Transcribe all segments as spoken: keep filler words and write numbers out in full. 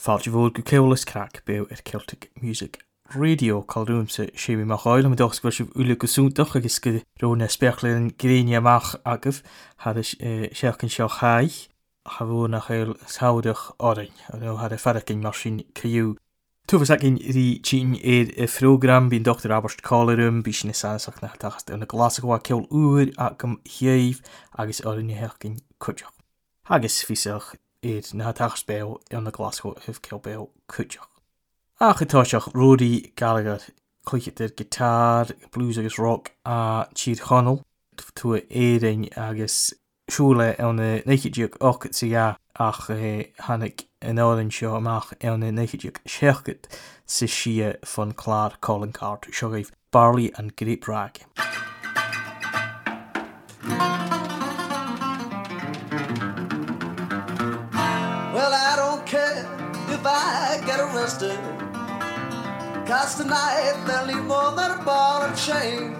Fáilte bhór go ceolas crack beag ar Celtic Music Radio Caldoomsa sé bhí mar cháil am dos go sibh ula go súntaach agus go róna speachlann gréine amach agah had seachcin seo chaid a bhór nach chail sáideach orainn a nó had a faracin mar sin criú. Tuachas acin rí tín éad a frógram bín Doctor Albert Cálarum bí sin na sanasach na tachas na glasachá ceol úr ach go chéimh agus orainn heachcin cuideach. Agus físach éad na tachas béil an na glasachá hih ceol béil cuideach. Ach atáiseach Ruaidhrí Gallagher chuigetar gitar, blues agus rock a tír chonal tú éireinn agus siúla an na néicideach ochcat sa gá ach hanig an áireann seo amach an na néicideach seachcat sa sia fan chlár Colin Cart seo gaibh Barley and Grape Rag. Well, I don't care if I get arrested, 'cause tonight they'll need more than a ball and chain.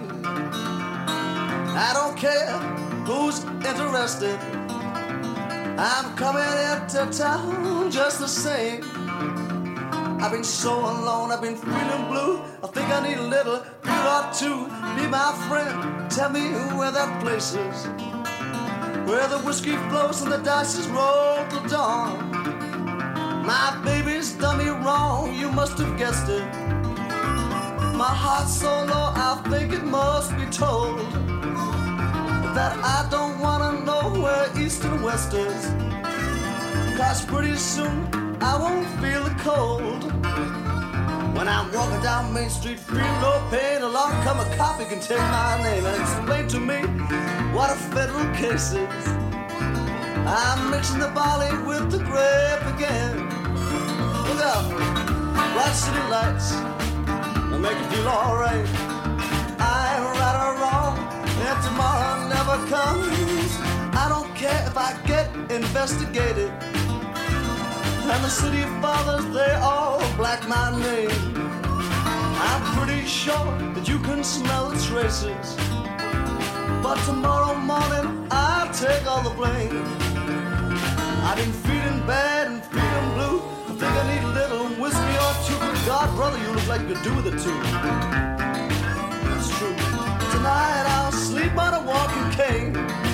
I don't care who's interested, I'm coming into town just the same. I've been so alone, I've been feeling blue, I think I need a little beer or two. Be my friend, tell me where that place is, where the whiskey flows and the dice roll till dawn. My baby's done me wrong, you must have guessed it. My heart's so low, I think it must be told that I don't wanna know where east and west is, 'cause pretty soon I won't feel the cold. When I'm walking down Main Street, feeling no pain, along come a cop who can take my name and explain to me what a federal case is. I'm mixing the barley with the grape again. Look out, bright city lights will make you feel alright. I'm right or wrong, and tomorrow never comes. I don't care if I get investigated, and the city fathers, they all black my name. I'm pretty sure that you can smell the traces, but tomorrow morning I'll take all the blame. I've been feeling bad and feeling blue, I think I need a little whiskey or two. But God, brother, you look like you could do with it too. That's true. Tonight I'll sleep on a walking cane.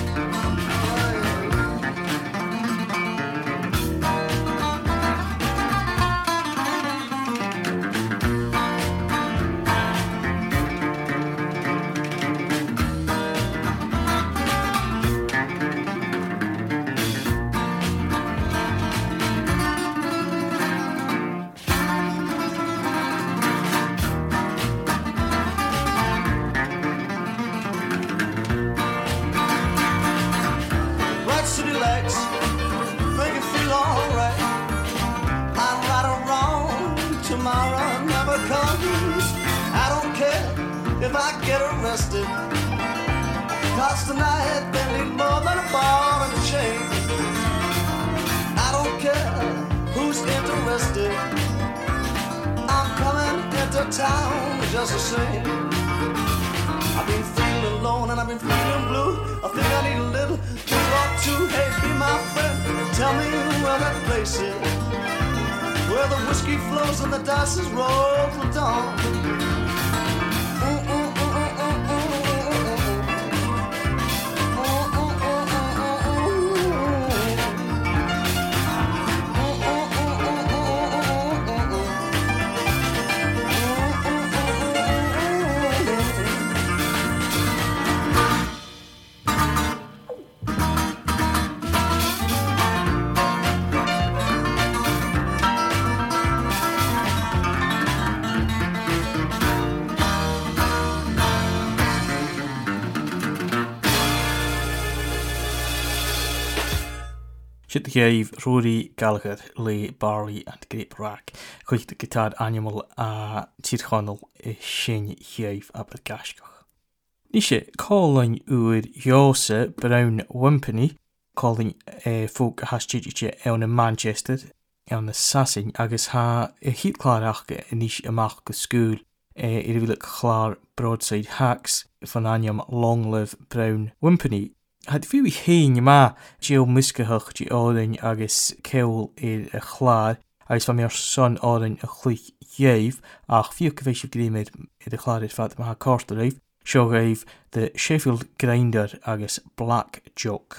If I get arrested, 'cause tonight they need more than a ball and a chain. I don't care who's interested, I'm coming into town just the same. I've been feeling alone and I've been feeling blue, I think I need a little beer or two. Hey, be my friend, tell me where that place is, where the whiskey flows and the dice roll till dawn. Siad chéimh Ruaidhrí Gallagher le Barley and Grape Rag chuig de gitar animal a tír chonal i sin chéimh ab a gascach. Ní sé cálainn uair Jósa Brown Wimpany cálainn fóg a hastíide ann na Manchester ann na Sasin agus ha i híadclárachcha a níos amach go scúil i bhíle chlár Broadside Hacks fan aniam Long Live Brown Wimpany. Had fiú héin má Geo muscahach di ádain agus ceol iad a chláir agus fan mér son árainn a chluich dhéimh ach fiú gohhéisih gríimiid i de chláir fad ma ha cósta raibh, seo raibh the Sheffield Grinder agus Black Joke.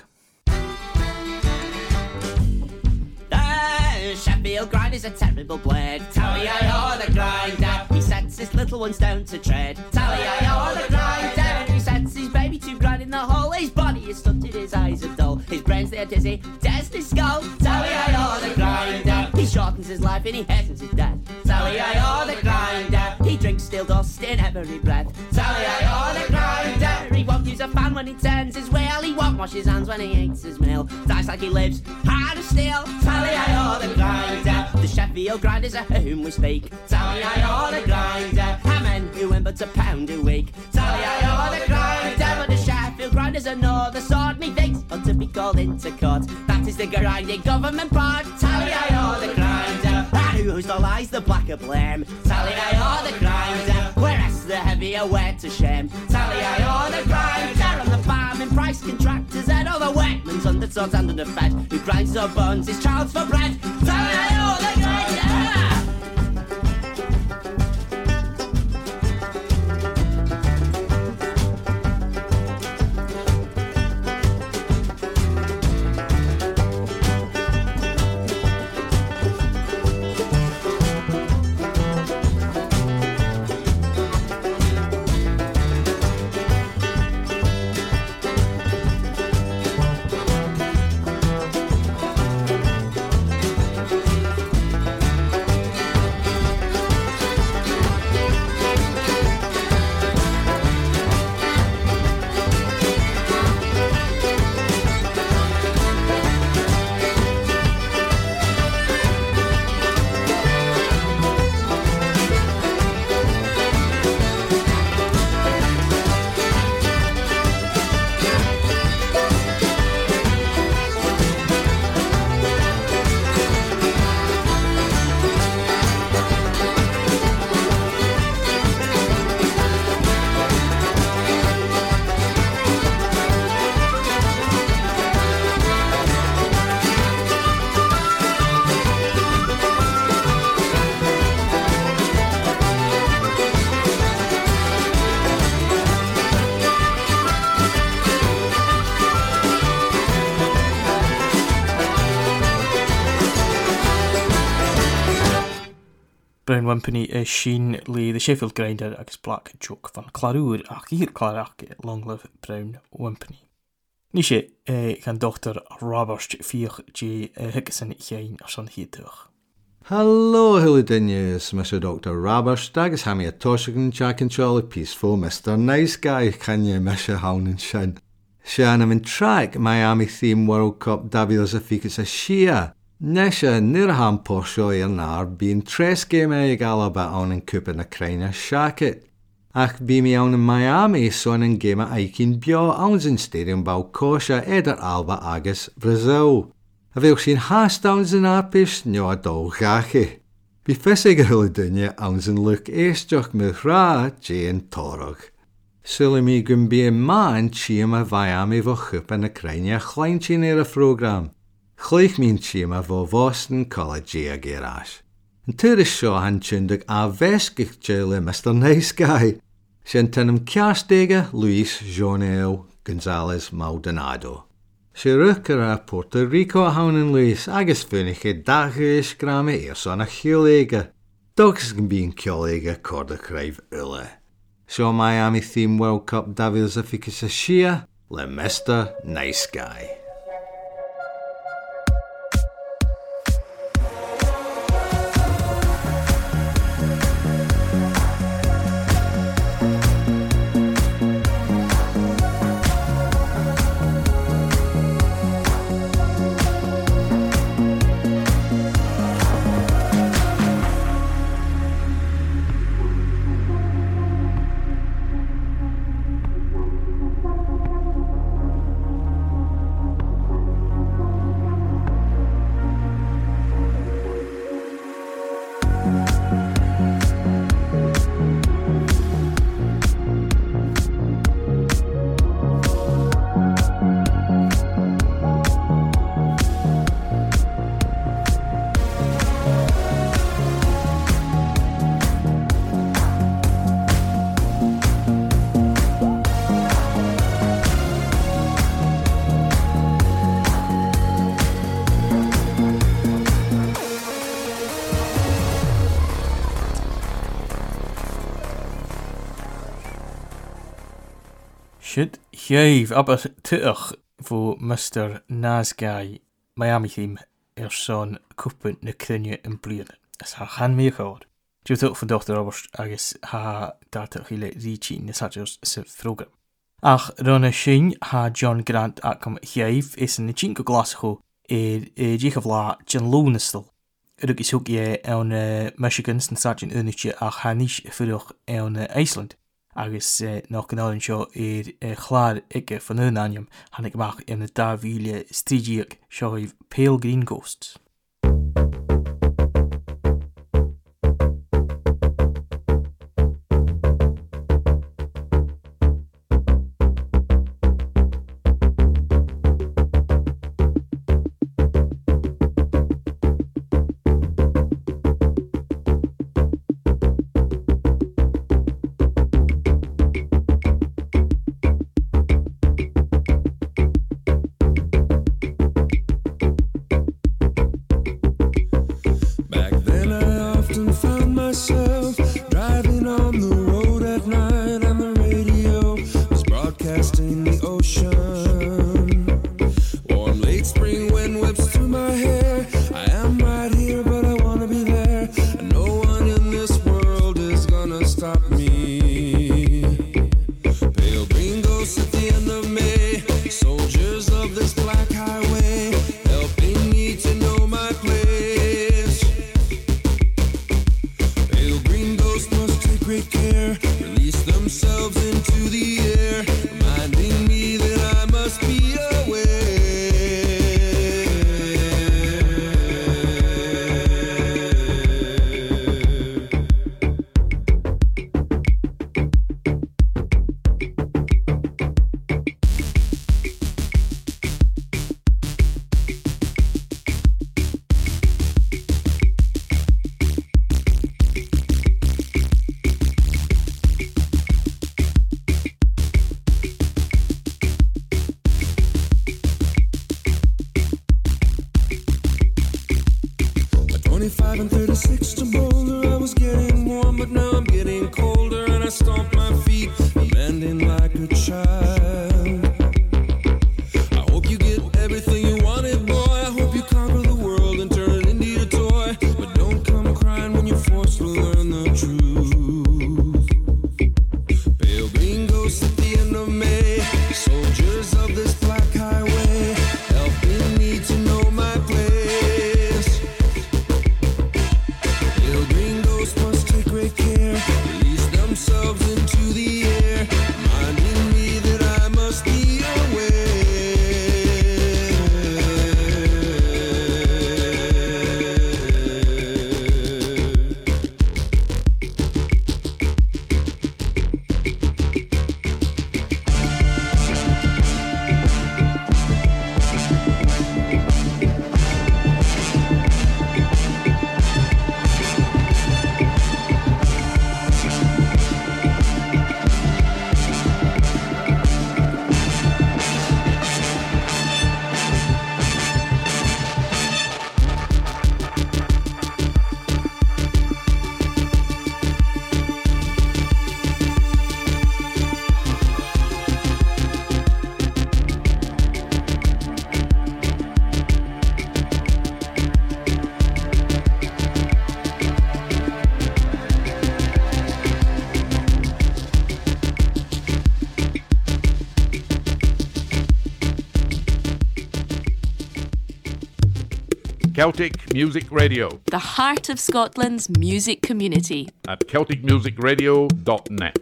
The Sheffield Grinder is a terrible blade. Tally-I-O the grinder, he sets his little ones down to tread. Tally-I-O the grinder, he sets his baby to grind in the hole. His body is stunted, his eyes are dull, his brains they are dizzy, death's his skull. Tally-I-O the grinder, he shortens his life and he hastens his death. Tally-I-O the grinder, he drinks steel dust in every breath. Tally-I-O the grinder, he won't use a fan when he turns his wheel. He won't wash his hands when he eats his meal. Dies like he lives, hard as steel. Tally-I-O the grinder, the Sheffield Grinder's a whom we speak. Tally-I-O the grinder, how men who win but a pound a week. Tally-I-O the grinder, but the Sheffield Grinder's another sort. Methinks ought to be called into court. That is the grinding government part. Tally-I-O the grinder, and whose the lies the blacker blame. Tally-I-O the grinder, whereas the heavier wear to shame. Tally-I-O the grinder, on the farming price contractors and all the workmen's undertaught and underfed, who grinds or bones his child's for bread. Tally-I-O the grinder. Brown Wimpany is sin le the Sheffield Grinder agus Black Joke van Clarúr ach hir clarach long live Brown Wimpany. Ní sé gan Doctor Robert Fioch J. Hickerson chéin ar san híadach. Hello, Hilidinius, Mister Doctor Robert, agus ha mi a toshagan Jack and Charlie Peaceful, Mister Nice Guy, can you Mister Hound and Shin? Sian am in track Miami Theme World Cup Davidos a ficus a Shia. Nesha nirham porsho ir nar being tres game ag alaba on in cup in a crane shacket. Ach be me on in Miami son in game a aikin bio owns in stadium bau kosha eder alba agus Brazil. A veel sin haast owns in arpish nyo a dol gache. Be fessig hulidunje owns in look eestjoch mithra Jane Torog. Sully me gun be a man chiem a Miami vo chup in a crane a chleinchin er a program. Chleich mín tíma vo Boston College a gerash. An tuiris seo han tjundig a veskich jele Mister Nice Guy. Sin tenim Kiastega Luis Jonel Gonzalez Maldonado. Si rukker a Puerto Rico haunen Luis agus funnige dagish grame eers an a chiolega. Dogs gan bien kiolega korda krijf ulle. So Miami Theme World Cup Davidos a ficus a Shia le Mister Nice Guy. Shit, Jave, aber tuch voor mister Nasgai Miami theme er zo'n koepen na krynje in bleuren. As ha gaan mee gehoord. Jy toch van dokter Robert agus ha data hele richi na sajos se vroeger. Ach, ronna shin ha John Grant akam Jave is in de chinko Glasgow er jigavla John Lunestel. Ruk is ook je aan Michigans en Sergeant Unitje ach ha nish vroeg aan IJsland. Agus uh, nog een ander show er uh, klaar ikke van hun aanjem han ik mag in de daar wiele strijiek show Pale Green Ghosts. twenty-five and thirty-six to Boulder, I was getting warm, but now I'm getting colder, and I stomp my feet, landing like a child. I hope you get everything you wanted, boy. I hope you conquer the world and turn it into your toy, but don't come crying when you're forced to learn the truth. Pale green ghosts at the end of May, soldiers of this black highway, helping me to know my place. Pale green ghosts must take great care, release themselves into the air, reminding me that I must be aware. Celtic Music Radio the heart of Scotland's music community. at celtic music radio dot net.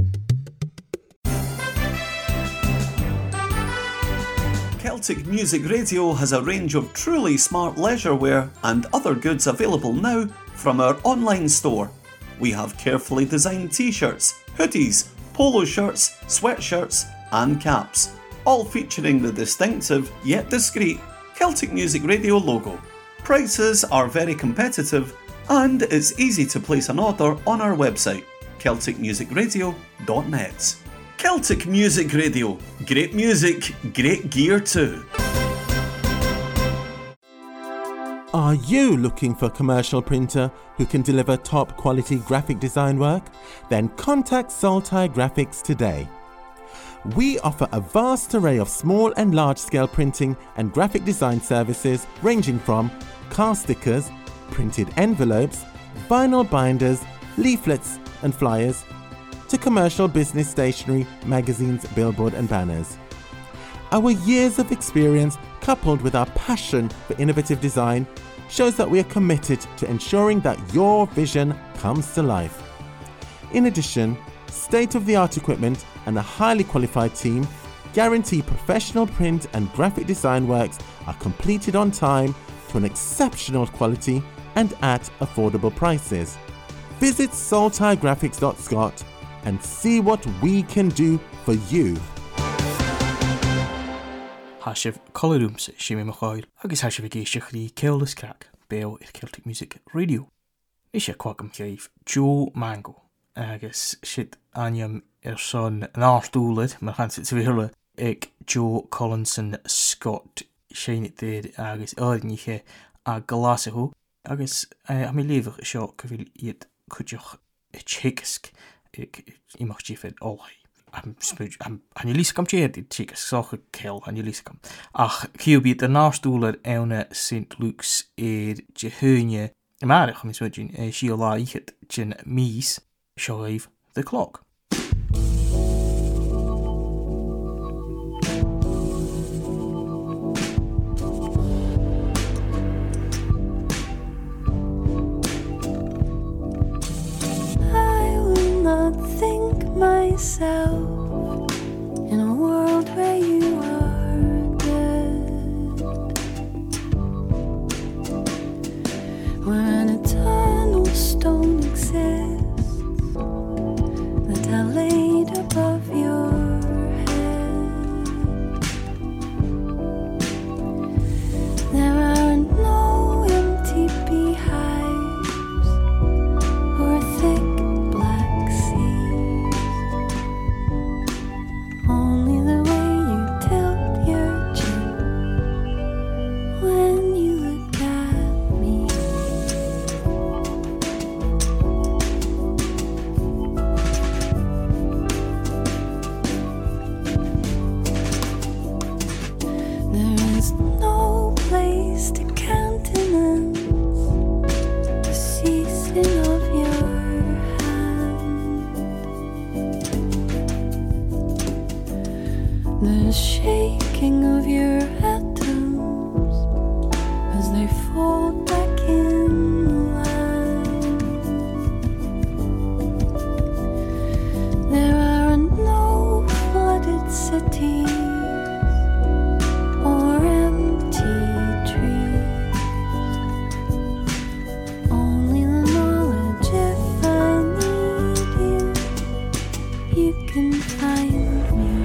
Celtic Music Radio has a range of truly smart leisure wear and other goods available now from our online store. We have carefully designed t-shirts, hoodies, polo shirts, sweatshirts and caps, all featuring the distinctive yet discreet Celtic Music Radio logo. Prices are very competitive and it's easy to place an order on our website, celtic music radio dot net. Celtic Music Radio. Great music, great gear too. Are you looking for a commercial printer who can deliver top quality graphic design work? Then contact Saltai Graphics today. We offer a vast array of small and large-scale printing and graphic design services ranging from car stickers, printed envelopes, vinyl binders, leaflets and flyers, to commercial business stationery, magazines, billboard and banners. Our years of experience, coupled with our passion for innovative design, shows that we are committed to ensuring that your vision comes to life. In addition, state-of-the-art equipment and a highly qualified team guarantee professional print and graphic design works are completed on time to an exceptional quality and at affordable prices. Visit saltire graphics dot scot and see what we can do for you. Hashiv Colorooms Shimi Machail, agus Hashiv Geishach the Careless Crack, Bale at Celtic Music Radio. Isha Quackum Cave, Joe Mango, agus shit Anyam Erson Nartulid, Mahansit Svihilla, Ek Joe Collinson Scott, Shane it there, agus Ardniche, a Galasaho, agus I'm a lever shock of it Kujach, a Chekisk, Ek Imachifed all. I'm spooch. I'm. Han jullie kom tjeer dit chick zag kel. Han jullie kom. Ach, Q B de naarstoeler eune Saint Luke's er jeheunje. Maar ik ga mis wat je Sheila het jen mies. Shave the clock. I will not think myself in a world where you are dead, where an eternal stone exists that I laid above your head. There are no empty beehives or thick black seas. Only the way you tilt your chin when you look at me. There is no place to countenance the ceasing of your hand, the shaking of your atoms as they fold back in the land. There are no flooded cities or empty trees, only the knowledge if I need you, you can find me.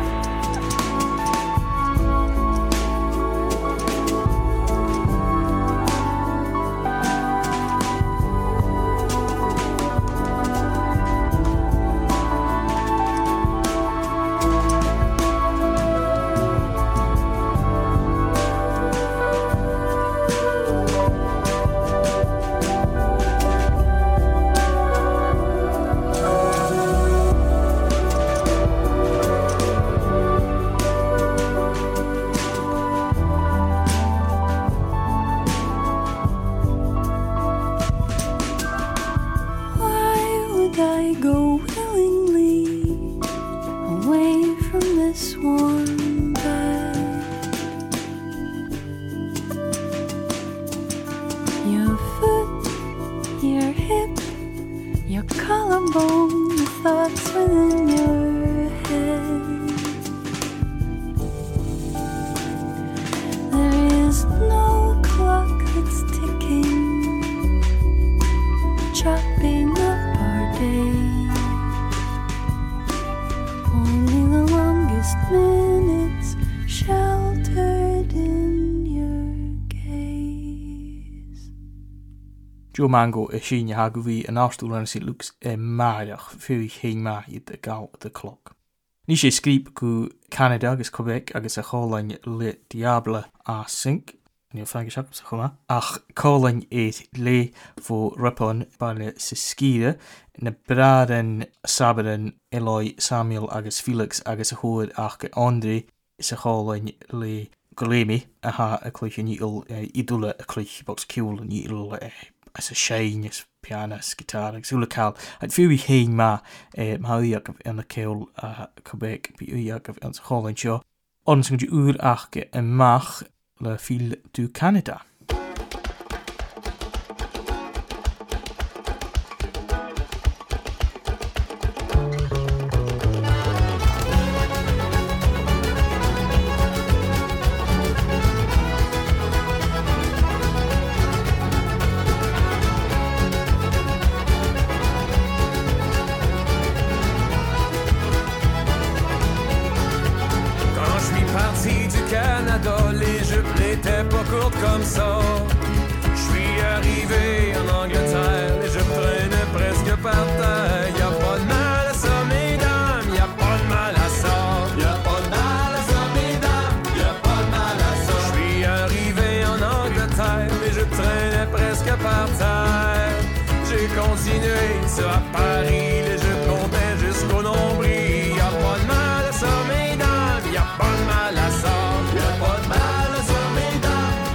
Why would I go willingly away from this warm bed? Your foot, your hip, your collarbone, the thoughts within your head. There is no clock that's ticking, chopping up our days. Only the longest minutes sheltered in your gaze. Joe Mango is Sheen Hagovi en Arstoel en Saint Luke's en maandag vuur geen maai de gal de klok. Ní sé scríb go Canada agus Quebec agus a choláin le Diable a Sink. Níl feige seach sa chuma. Ach cálainn éit lé fó ripon baile sa scíre na bradan sabadan Eloi, Samuel agus Felix agus a hóid ach go André sa cálainn lé golémi a ha a clúich a níl idúla a clúich box ciúil a níl as a séin, as pianas, guitar, agus úla cáil. Ag fiú i héin ma maí agah an a céil a cobéc bí ui agah an sa cálainn seo. Ons yn ŵr ach yn mach le fil du Canada. Comme ça, je suis arrivé en Angleterre et je prenais presque par terre. Y'a pas de mal à ça, mesdames, y'a pas de mal à ça. Y'a pas de mal à ça, mesdames, y'a pas de mal à ça. Je suis arrivé en Angleterre et je traînais presque par terre. J'ai continué ça à Paris, les jeux comptaient jusqu'au nombril. Y'a pas de mal à ça, mesdames, y'a pas de mal à ça. Y'a pas de mal à ça, mesdames.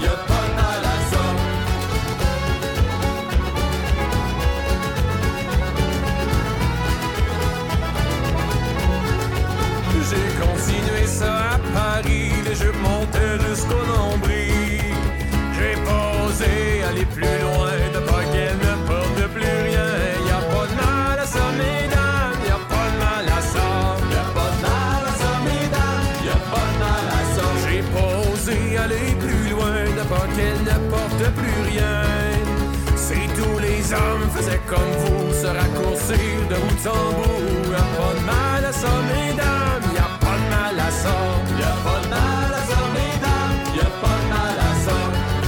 J'ai continué ça à Paris, les jeux montaient jusqu'au nombril. J'ai pas osé aller plus loin, de pas qu'elle ne porte plus rien. Y'a pas de mal à ça, mesdames, y'a pas de mal à ça. Y'a pas de mal à ça, mesdames, y'a pas de mal à ça. J'ai pas osé aller plus loin, de pas qu'elle ne porte plus rien. Si tous les hommes faisaient comme vous, se raccourcir de bout en bout. Y'a pas de mal à ça, mesdames, y'a pas de mal à ça. Y'a pas de mal à ça, mesdames, y'a pas de mal à ça.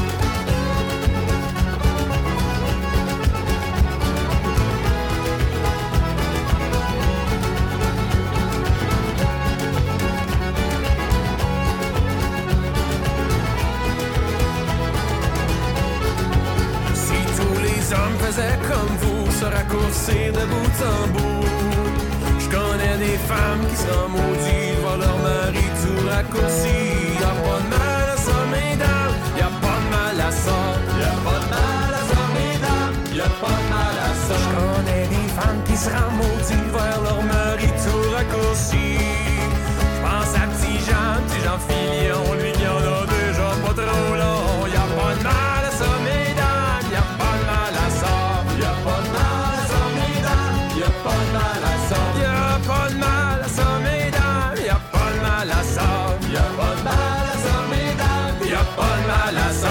Si tous les hommes faisaient comme vous, se raccourcir de bout en bout. Je connais des femmes qui sont maudites, voient leur mari tout raccourci. Y'a pas de mal à ça, mesdames, y'a pas de mal à ça. Y'a pas de mal à ça, mesdames, y'a pas de mal à ça. Je connais des femmes qui se rendent maudites, voient leur mari tout raccourci. J'pense à petit Jean, petit Jean Filion, lui qui en a déjà pas trop long. Y'a pas de mal à ça, mesdames, y'a pas de mal à ça. Y'a pas de mal à ça, mesdames, y'a pas de mal à ça. Y'a pas de mal à ça, mesdames, y'a pas de mal à ça. Y'a pas de mal à ça, mesdames, y'a pas de mal à ça.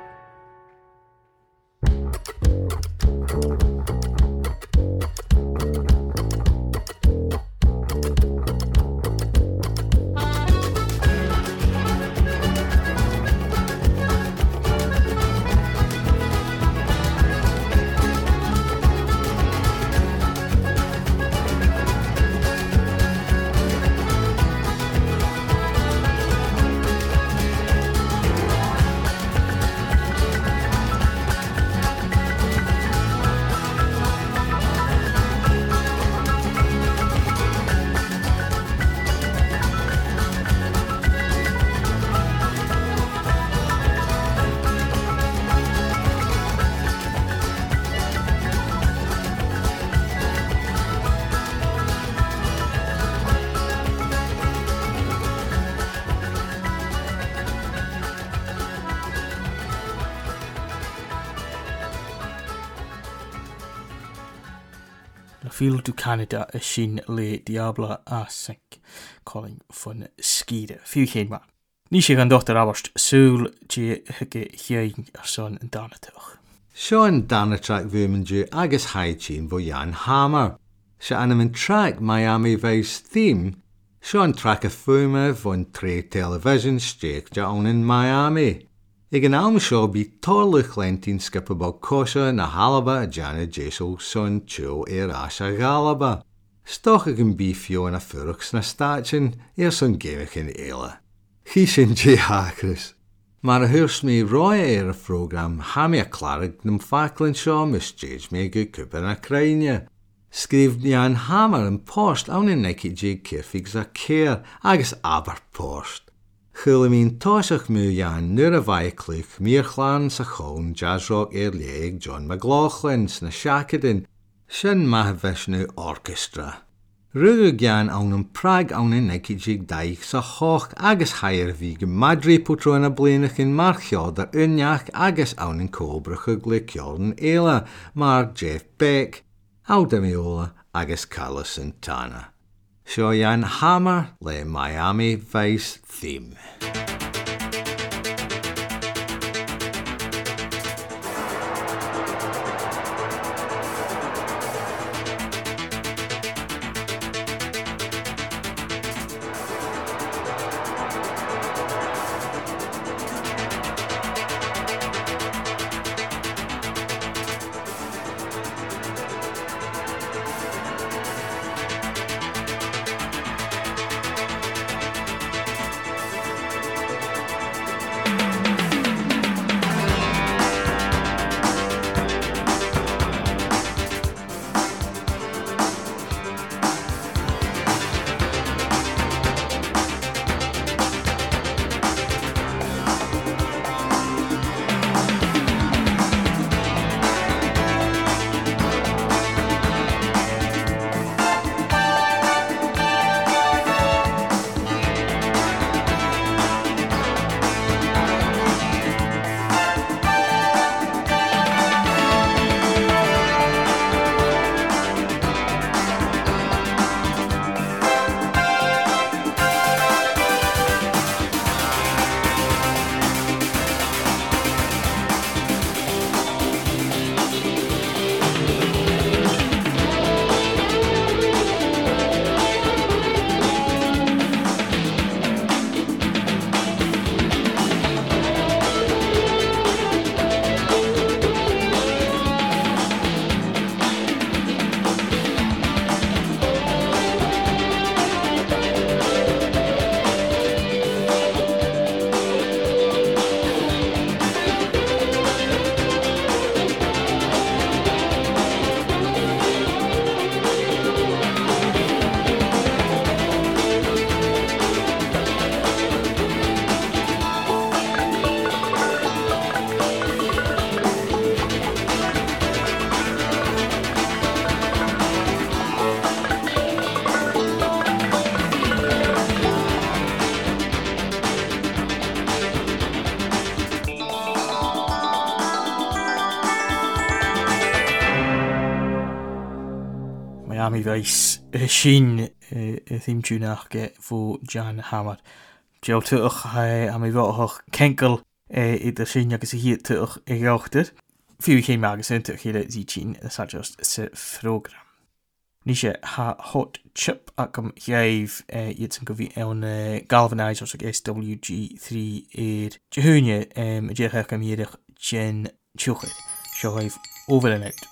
Fil du Canada a sin le Diabla a Sink calling fun skide. Fiú chéin ma. Ní sé gan dochtar abast súl dé hige chéin ar son an danatoch. Sean Danatrack Vumanju agus Haichin vo Jan Hammer. Se anam in track Miami Vice theme. Sean track a fume von tre television steek down in Miami. Ik an alm seo bí táirlich lentín skipa bog cosa na halaba a Jana Jesel son cho ar asha galaba. Stoch ag an bí fio na furachs na stachin ar son gemich in eile. Chi sin J. Hacris. Mar a hwrs mi roi ar y program ham a clarag nym ffaclyn sio misjage mi ag cwbyn a crainia. Sgrif nian hamar yn post awn yn negi jig cyrfigs a ceir agos aber post. Chwyl mi'n tosach mw ian nyr y fai clwch mi'r chlan sa chown jazz rock e'r leeg John McLaughlin sy'n y siacadyn sy'n mahafes nhw orchestra. Rwyg gian awn yn prag awn yn negi jig daich sa hoch agos hair fi gymadri potro yn y blenach yn marchiod ar yniach agos awn yn cobrach y gliciol yn eila mar Jeff Beck, Awdamiola agos Carlos Santana. Sio Ian Hammer le Miami Vice theme. Miami Vice y sin y theme tune ach ge fo Jan Hammer. Jill tuch hai am I fo kenkel i der sin agus I hier tuch I gachter. Fiw geen magazine tuch hier zi chin sa just se program. Nische ha hot chip akam jaif iets yn gyfi ewn galvanize os ag S W G three eir jehunje um jech akam hierig jen chwchyd. Sio haif over and out.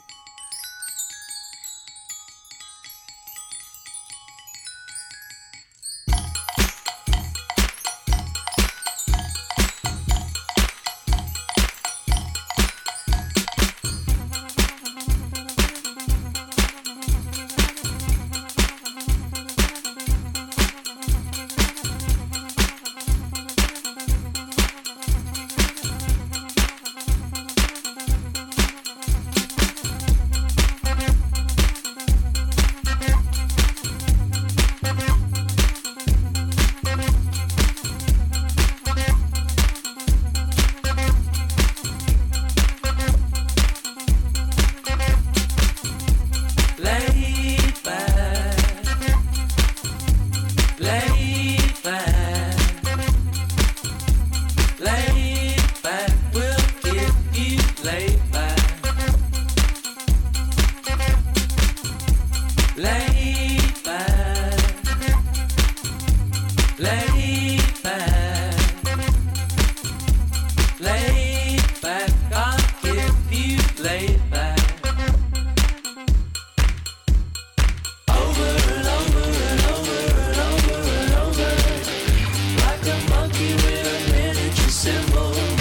Symbol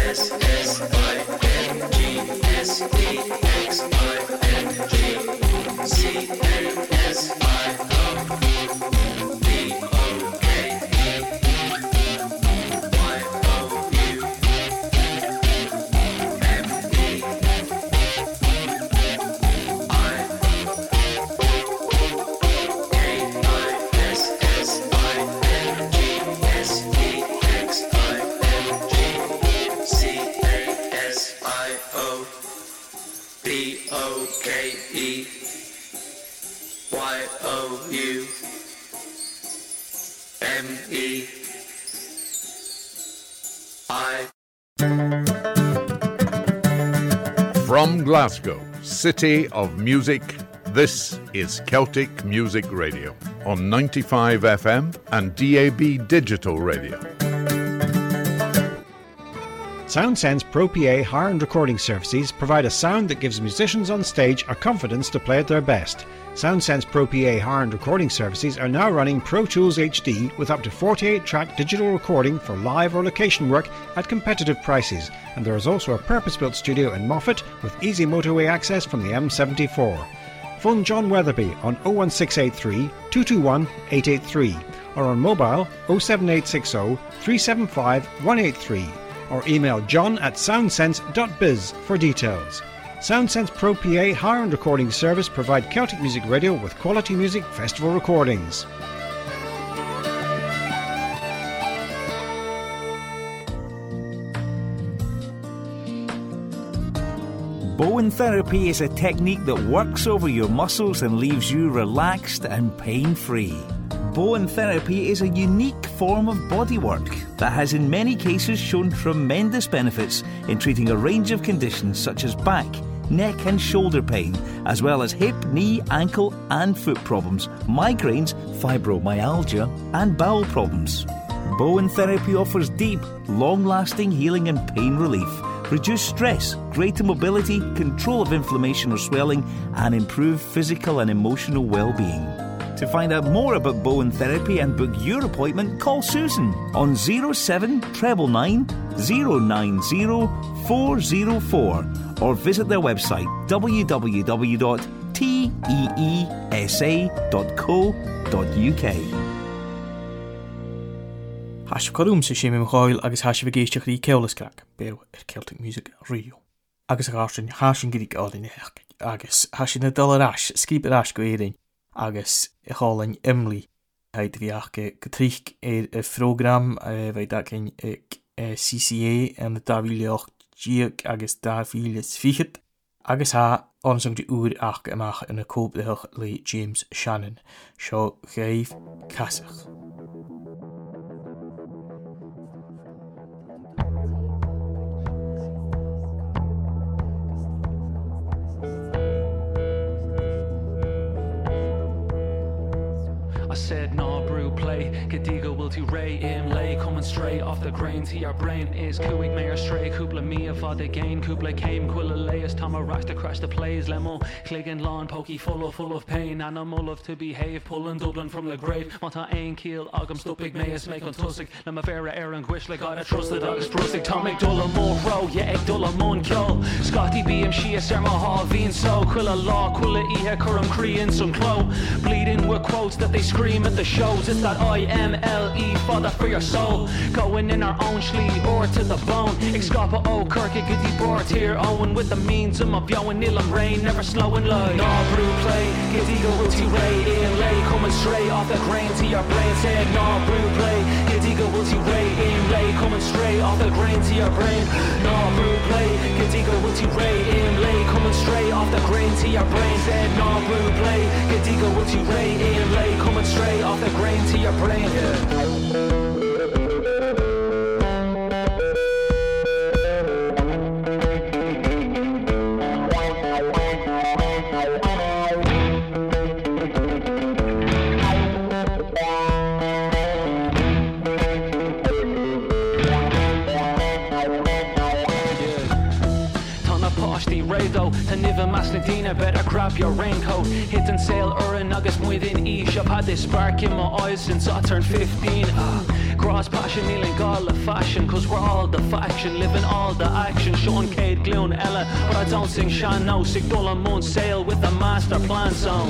From Glasgow, City of Music, this is Celtic Music Radio on ninety-five F M and D A B Digital Radio. SoundSense Pro P A hire and recording services provide a sound that gives musicians on stage a confidence to play at their best. SoundSense Pro P A hire and recording services are now running Pro Tools H D with up to forty-eight track digital recording for live or location work at competitive prices, and there is also a purpose-built studio in Moffat with easy motorway access from the M seventy-four. Phone John Weatherby on oh one six eight three, two two one, eight eight three or on mobile oh seven eight six oh, three seven five, one eight three or email john at soundsense dot biz for details. SoundSense Pro P A hire and recording service provide Celtic Music Radio with quality music festival recordings. Bowen therapy is a technique that works over your muscles and leaves you relaxed and pain-free. Bowen therapy is a unique form of bodywork that has in many cases shown tremendous benefits in treating a range of conditions such as back, neck and shoulder pain, as well as hip, knee, ankle and foot problems, migraines, fibromyalgia and bowel problems. Bowen therapy offers deep, long-lasting healing and pain relief, reduced stress, greater mobility, control of inflammation or swelling and improved physical and emotional well-being. To find out more about Bowen therapy and book your appointment, call Susan on oh seven nine nine, oh nine oh, four oh four or visit their website w w w dot teesa dot co dot u k. Hasib Corúm sa Séimi Michael agus hasib géisteach í Ceolascrack, bew ar Celtic Music Radio. Agus a gásin hasin gríg álainn heach, agus hasin na dul arás, scríb arás go éirein, agus i chálainn imlí haid bhíach go tríoch ar a frógram bheith dacin C C A an na dáhíleocht díag agus dáhíles fichit, agus ha ansang di úr ach amach in a cóblaach le James Shannon, seo gaibh casach. Said no brew play Gadiga will to ray in lay coming straight off the grain to your brain is Kuig mayor stray Kubla me if the gain Kubla came Quilla layers Tama rash to crash the plays Lemo clicking lawn pokey full of full of pain animal of to behave pulling Dublin from the grave Mata ain keel Agam stupig mayas make on tussick Lama vera Aaron Gwish like I trusted Agus Brusik Tomic Dula Mo Row yeah egg Dula Mon Kill Scotty B M Shia Serma Hall Veen so Quilla law Quilla Eha Kurum Cree in some clo bleeding with quotes that they scream at the shows. It's that I M L E father for your soul. Going in our own schlee or to the bone. Excapa O Kirky Giddy board here. Owen with the means of my bioing Nilam rain. Never slowing low. No brew play. Giddy go will to ray. Ian lay coming straight off the grain to your brain. Said no brew play. Giddy go will to ray. Ian lay coming straight off the grain to your brain. No brew play. Giddy go will to ray. Ian lay coming straight off the grain to your brain. Said no brew play. Giddy go will to ray. Ian lay coming straight off the grain to your brain. Yeah. Dina, better grab your raincoat. Hitting sail or an August within each. I've had this spark in my eyes since I turned fifteen. Uh, Cross passion, kneeling all the fashion, cause we're all the faction, living all the action. Sean, Cade, Gloon, Ella, but I don't sing Shan, no. Sick dull and moon sail with the master plan zone.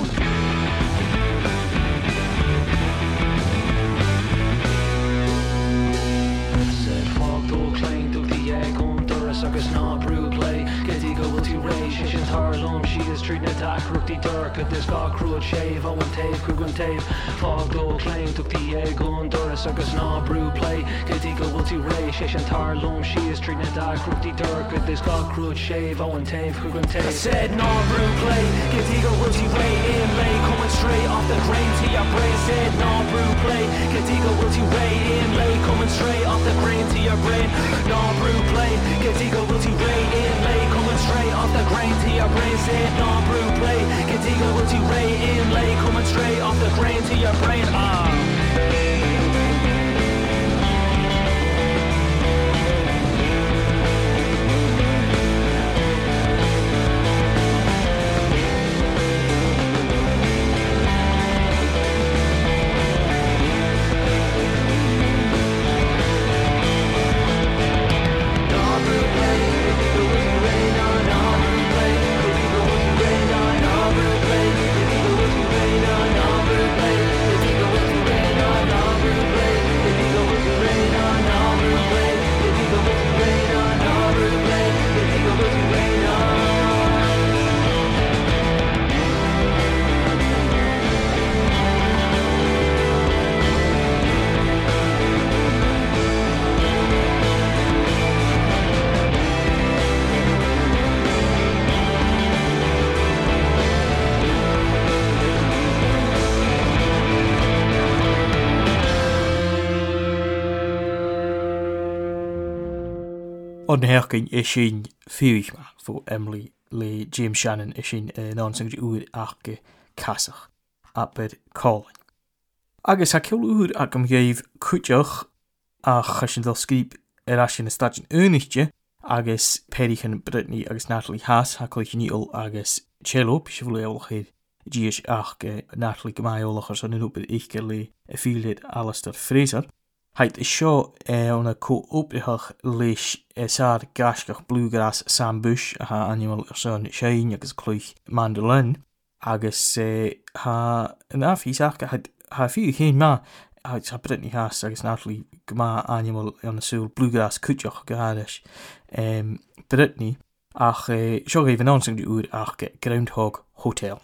Said fog to clean to the egg on Doris, agus ná brew play. Get ego will to ray, she is Harlem, she is treating attack, rookie dark at this got crude shave, Owen Tave, Kugan Tave. Fog to clean to the egg on Doris, agus ná brew play. Get ego will to ray, she is Harlem, she is treating attack, rookie dark at this got crude shave, Owen Tave, Kugan Tave. I said ná brew play, get ego will to ray in lay, coming straight off the grain to your brain. Said ná brew play, get ego will to ray in lay, coming straight off the grain to your brain. Ná brew play, get ego will to ray in lay, coming straight off the grain to your brain. Said ná brew play, get ego will to ray in lay, coming straight off the grain to your brain. Ah. On herking is sin fiúich ma fó Emily le James Shannon is sin nánsan úr achge casach aber calling. Agus ha ceol úr ag am géif cúteach a chasin dal scrip er as sin stadin únichtje agus Perichan Brittany agus Natalie Haas ha coichinil agus cello pis vleolach hier Gies ach Natalie Gemaiolachers an uber ichke le a fielid Alistair Fraser. Heit is seo on a co-oprihach leis sár gasgach bluegrass Sam Bush a ha animal son Shane agus clúich mandolin agus ha an afhís ach ha fiú chéin ma ha Brittany Haas agus Natalie Gma animal on a súl bluegrass cúteach gohadis um, Brittany ach seo gaibh an ansing úr ach Groundhog Hotel.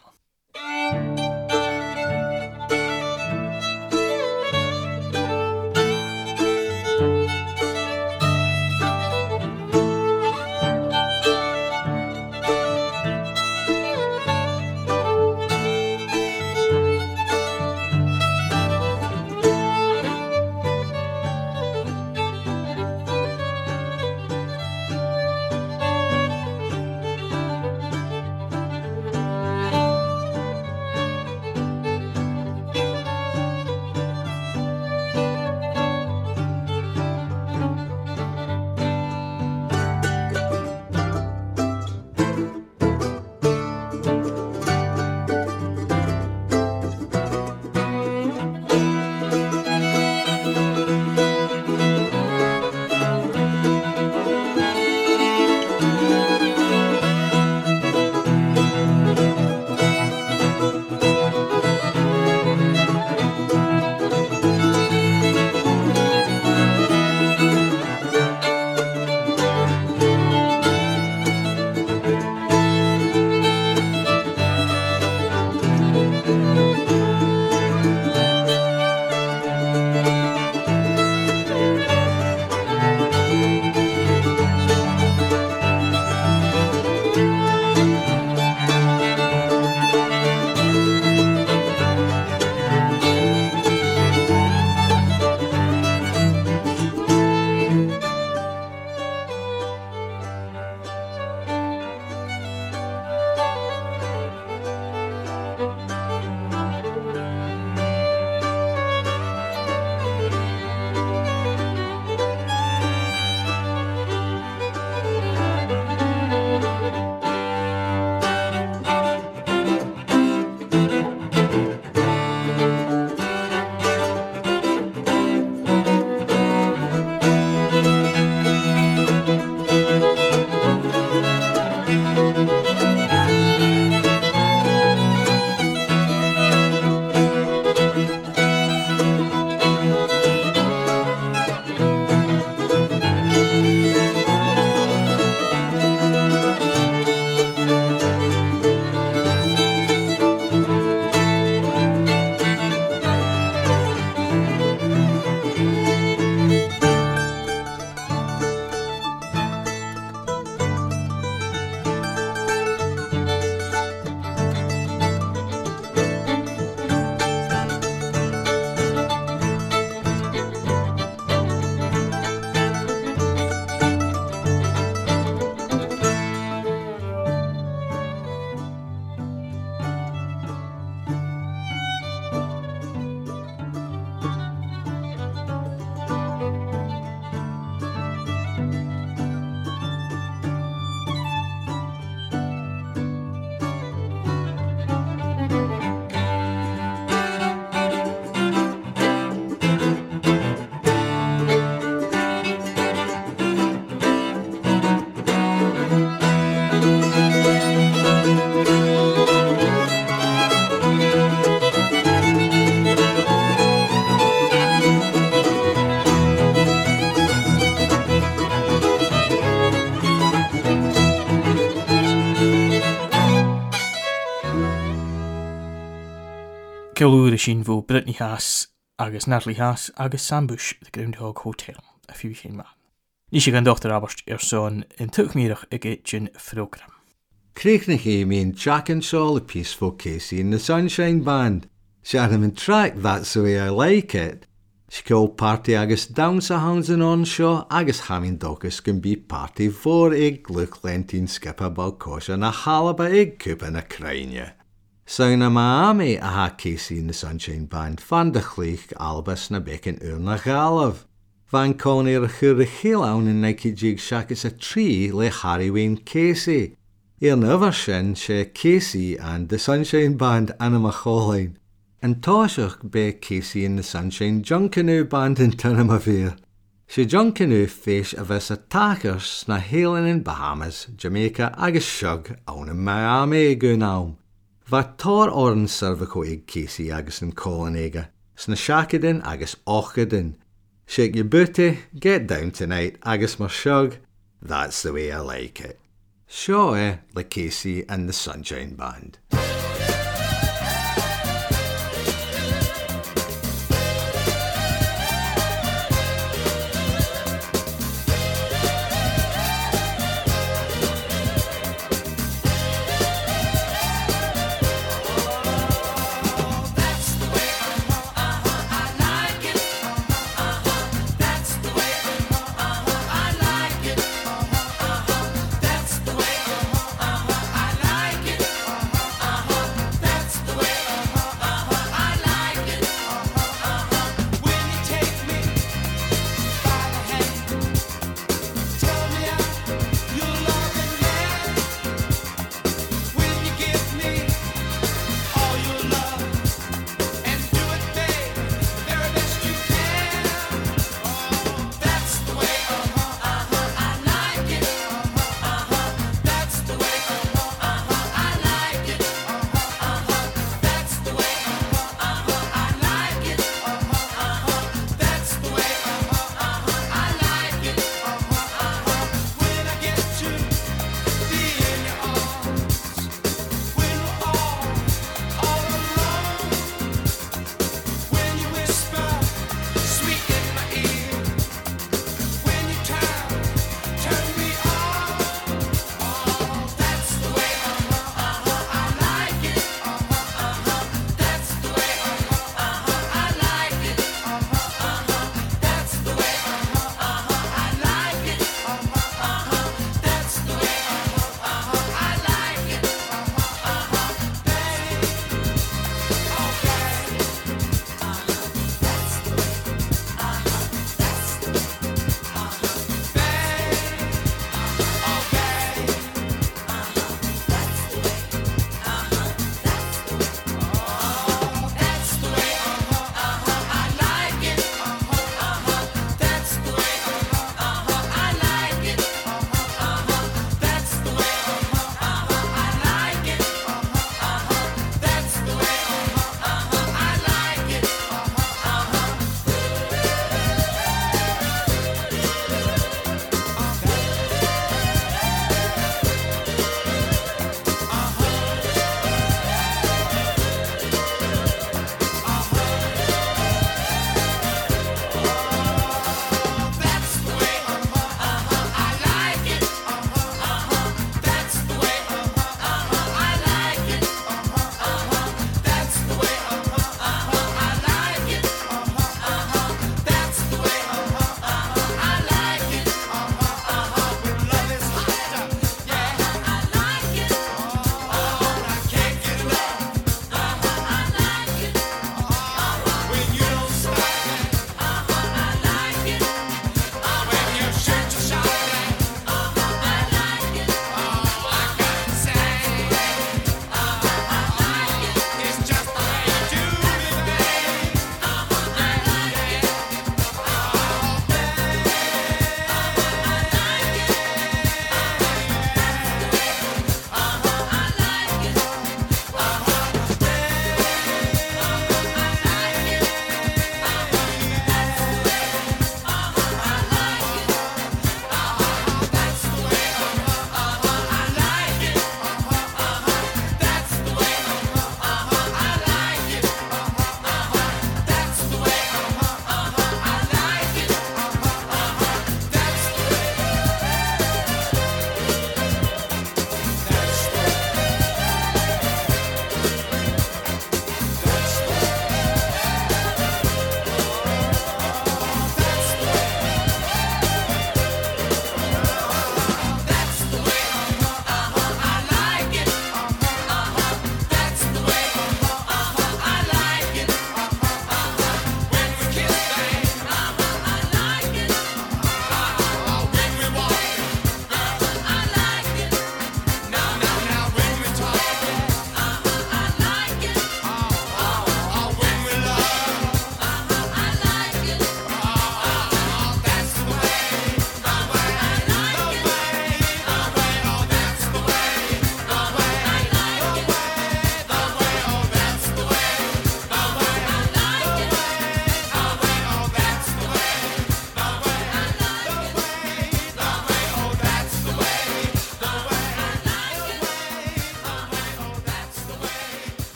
ceolúra sin bhó Brittany Haas agus Natalie Haas agus Sam Bush the Groundhog Hotel a fiú sin ma. Ní sé gan dochtar abast ar son in tuchmíirech ige gin frógram. Creech he mean Jack and Shaw, the Peaceful Casey and the Sunshine Band. She had him in track, that's the way I like it. She called party agus down sa hounds and on shaw, agus hamming dogus can be party four egg look lentin skipper balcosh and a halaba egg coop and a crine. Sound of Miami, a ha Casey and the Sunshine Band, van de chleich albus na bacon urna galav. Van Connie a chur heel own in Nike jig shack is a tree le Harry Wayne Casey. Eer never sin she Casey and the Sunshine Band Anna Choline. And Toshach be Casey and the Sunshine Juncanoe Band in Tunamavir. She Juncanoe fish of us attackers na hailing in Bahamas, Jamaica agus shug own in Miami gunaum. Va tor oran cervical egg Casey agus in Colin ega, sna shakadin agus ochadin. Shake your booty, get down tonight agus mar shug, that's the way I like it. Shaw, eh, like Casey and the Sunshine Band.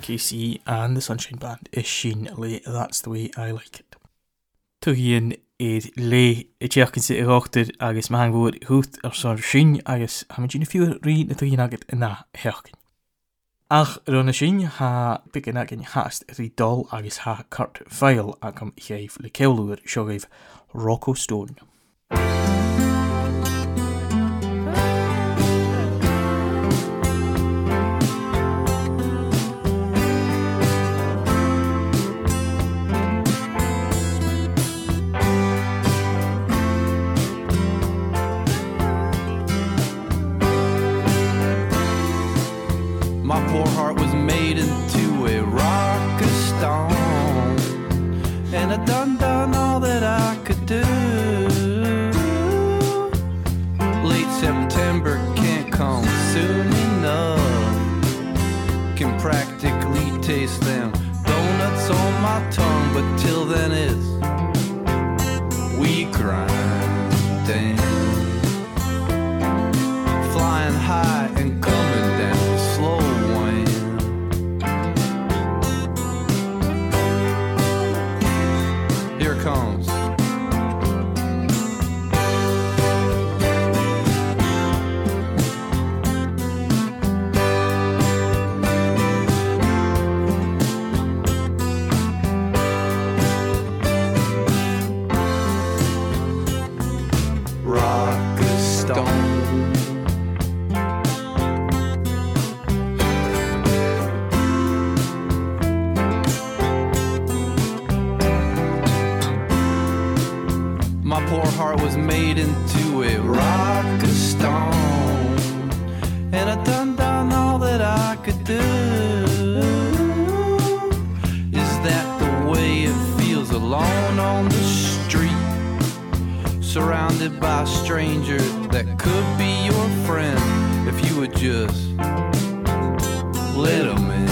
K C and the Sunshine Band is Sheen Le, That's the Way I Like It. Tugian id le y tiachan sy irochted agus mahangwood hwth ar sor Sheen agus hamagina fiw ri na tugian agad yna heachgan. Ach rona Sheen ha bygyn agin hast ri dol agus ha Kurt Vile agam cheif le ceolwyr siogaif Rocco Stone. My poor heart was made into a rock of stone, and I done done all that I could do. Late September can't come soon enough. Can practically taste them donuts on my tongue, but till then it's we grinding, flying high and coming down slow. Here comes. Rock a stone. My poor heart was made into a rock of stone, and I done done all that I could do. Is that the way it feels alone on the street, surrounded by strangers that could be your friend if you would just let them in?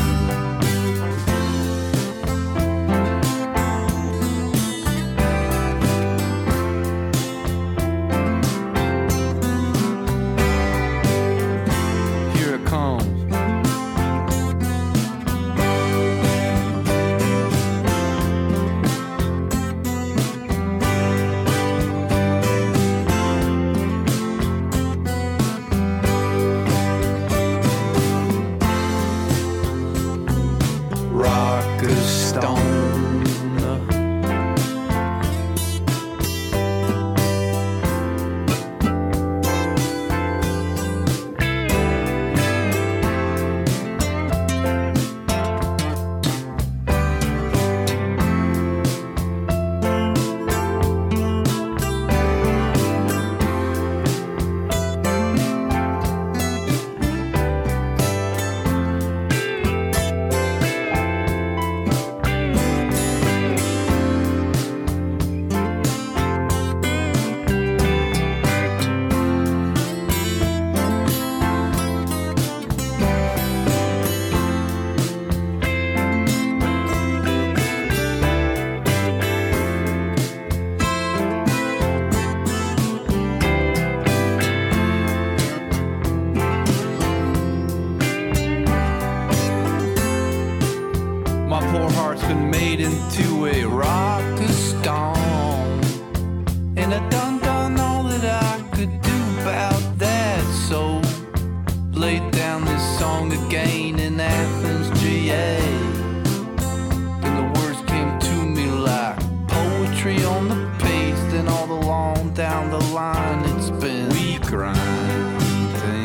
Into a rock of stone, and I done done all that I could do about that. So laid down this song again in Athens, G A, and the words came to me like poetry on the page. Then all along down the line it's been we grinding,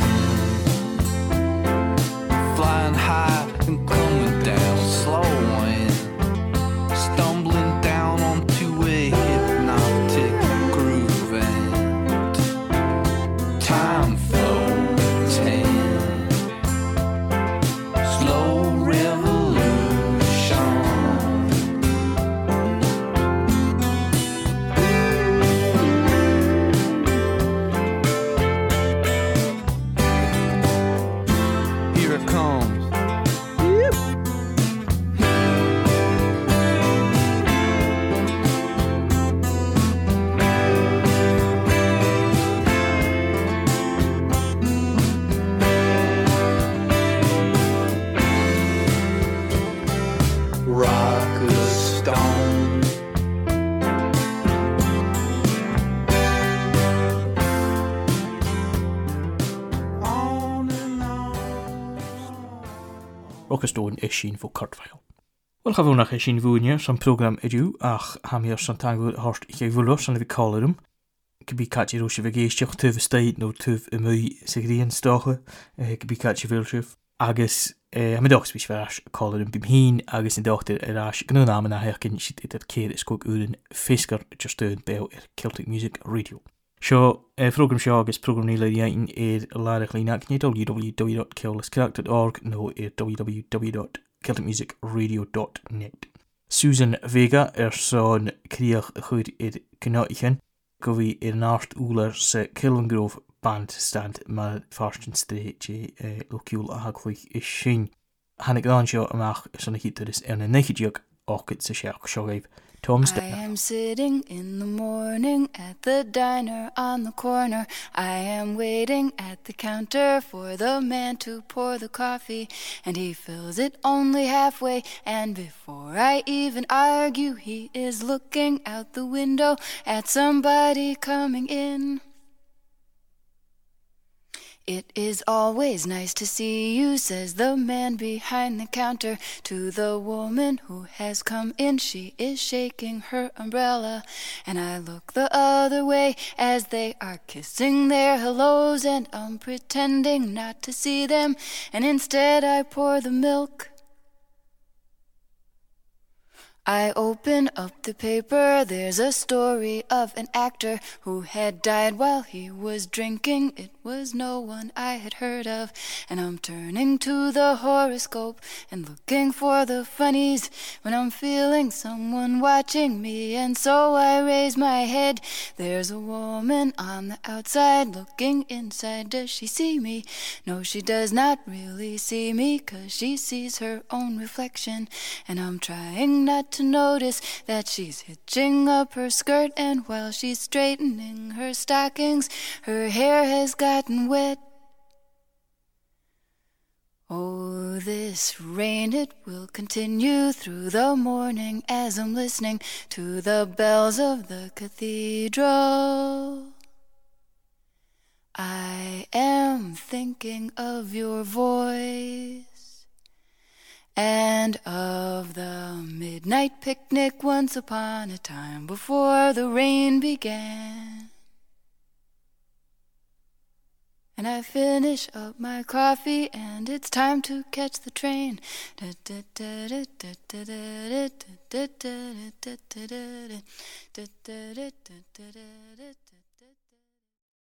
flying high and coming down slow. Stumbling down onto a hypnotic groove, and time floating, slow revolution. agus dóin is sin fó cartfeil. Wel chafónach is sin fúnia san program idú ach hamir san tangú hort ich fwlo san fi colarum. Gybi catsi rwysio fe geistioch tyf y steid no tyf y mwy sy'n grian stocha. Gybi catsi fylsif. Agus am y dochs bys fe ras colarum bym hyn agus yn dochter yr as gynnu nam yna hechgyn sydd edrych ceir ysgwg yw'n ffisgar jyst yn bew i'r Celtic Music Radio. Sio, e program sio agus program ni leid iawn i'r larach lein ac ni w w w dot celtic crack dot org no i'r w w w dot celtic music radio dot net. Susan Vega er son kriach chwyd i'r gynnauchen gofi i'r nart úlar se Killingrove bandstand mae'r farsten street e lociúl a hagflwch is sin. Hannig dan sio amach son y hyd ys yn y neichidiog och gyda siach sio gaif. I am sitting in the morning at the diner on the corner. I am waiting at the counter for the man to pour the coffee, and he fills it only halfway, and before I even argue, he is looking out the window at somebody coming in. It is always nice to see you, says the man behind the counter to the woman who has come in. She is shaking her umbrella, and I look the other way as they are kissing their hellos, and I'm pretending not to see them, and instead I pour the milk. I open up the paper, there's a story of an actor who had died while he was drinking. It was no one I had heard of, and I'm turning to the horoscope and looking for the funnies when I'm feeling someone watching me, and so I raise my head. There's a woman on the outside looking inside. Does she see me? No, she does not really see me, 'cause she sees her own reflection, and I'm trying not to notice that she's hitching up her skirt, and while she's straightening her stockings, her hair has gotten wet. Oh, this rain, it will continue through the morning as I'm listening to the bells of the cathedral. I am thinking of your voice and of the midnight picnic once upon a time before the rain began. And I finish up my coffee and it's time to catch the train.